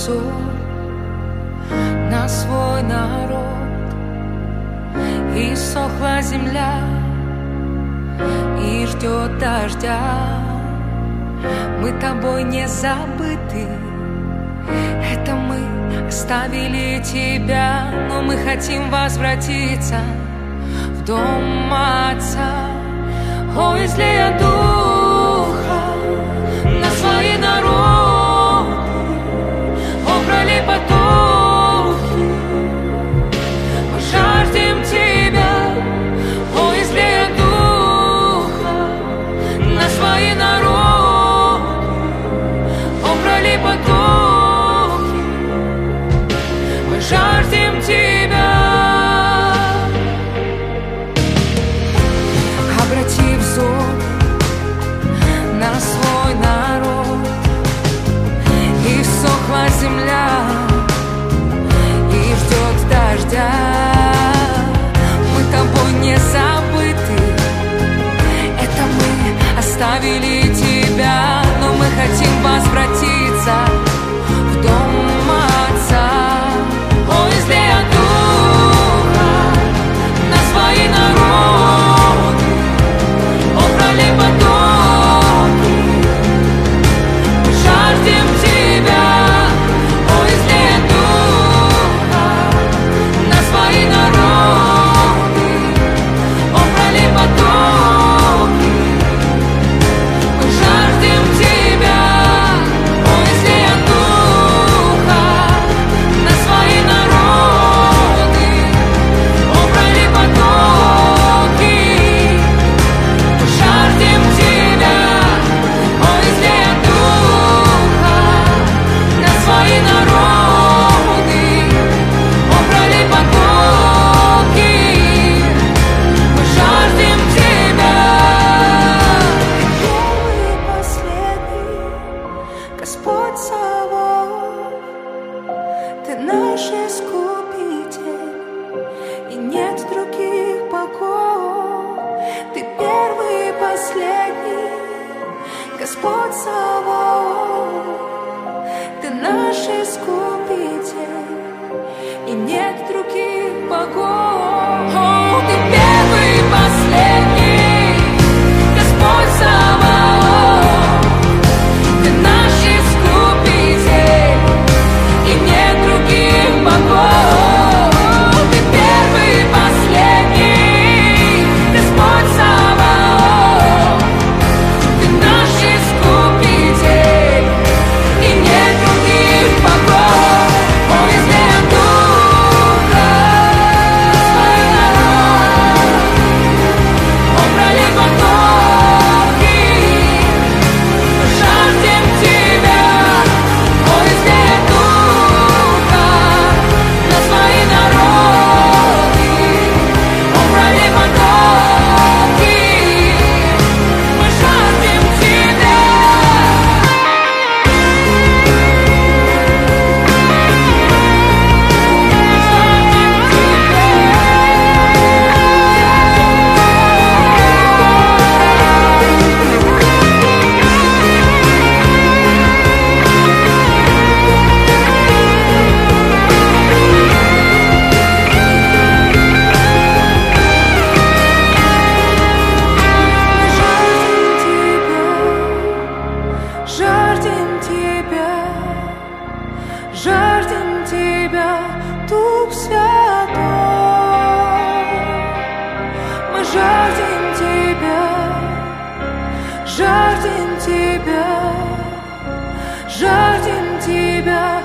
взор на свой народ, и сохла земля, и ждет дождя. Мы тобой не забыты, это мы оставили тебя, но мы хотим возвратиться в дом Отца. О, излей Духа на свои народы, о, пролей потоки, мы жаждем тебя. О, излей Духа на свои народы, о, пролей потоки, мы жаждем тебя. Обрати взор на свой народ, и всохла земля, и ждет дождя. Мы тобой не забыты, это мы оставили тебя, но мы хотим возвратиться в дом Отца. О, излей Духа на свои народы, о, пролей потоки, мы жаждем тебя. О, излей Духа на свои народы, о, пролей потоки, мы жаждем тебя. О, излей Духа на свои народы, о, пролей потоки, мы жаждем тебя. О, излей Духа на свои народы, о, пролей потоки, мы жаждем тебя. Первый и последний, Господь Саваоф, Ты наш Искупитель, и нет других богов. Ты первый и последний, Господь Саваоф, Ты наш Искупитель, и нет других богов. О, Ты первый и последний, Господь Саваоф, Ты наш Искупитель, и нет других богов. Ты первый и последний, Господь Саваоф, Ты наш Искупитель, и нет других богов. О, излей Духа на свой народ, о, пролей потоки, мы жаждем тебя. О, излей Духа на свои народы, о, пролей потоки, мы жаждем тебя. Жаждем тебя, жаждем тебя, Дух Святой. Мы жаждем тебя, жаждем тебя, жаждем тебя.